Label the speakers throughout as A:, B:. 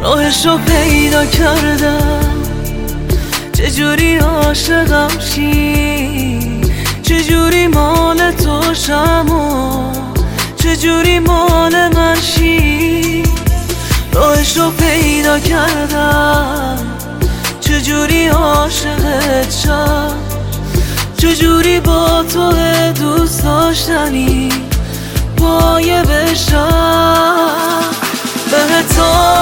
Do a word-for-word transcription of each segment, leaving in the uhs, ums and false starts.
A: راهشو پیدا کردم، چجوری عاشقم شی، چجوری مال تو شم و چجوری مال من شی. راهشو پیدا کردم، چجوری عاشقت شم، چجوری با تو دوست داشتنی پایه بشم. بهت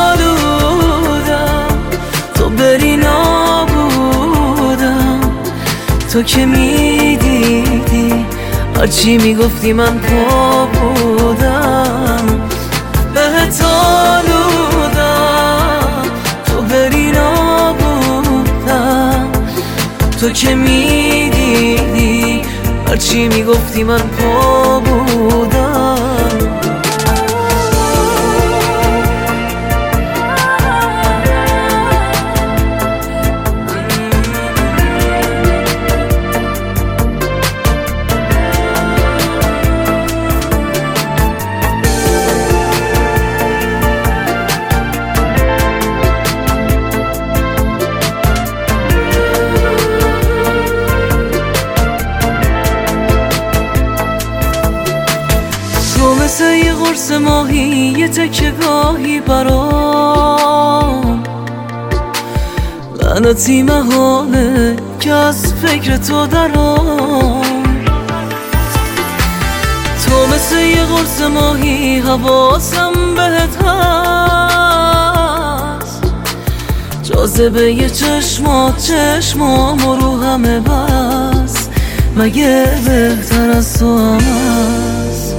A: آلودم تو بری نابودم، تو که میدیدی هرچی میگفتی من پا بودم. بهت آلودم تو بری نابودم، تو که میدیدی هرچی میگفتی من پا بودم. مثل یه قرص ماهی، یه تکه گاهی برام لعنتی محاله که از فکر تو درام. تو مثل یه قرص ماهی، حواسم بهت هست، جاذبه یه چشمات چشمام و رو همه بس، مگه بهتر از تو هم هست؟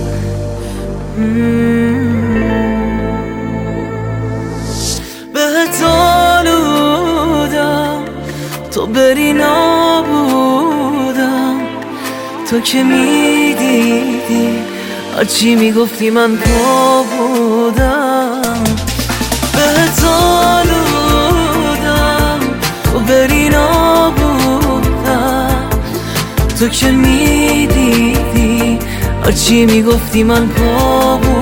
A: بهت آلودم تو بری نابودم، تو که میدیدی هرچی میگفتی من پا بودم. بهت آلودم تو بری نابودم، تو که میدیدی هرچی میگفتی من پا بودم.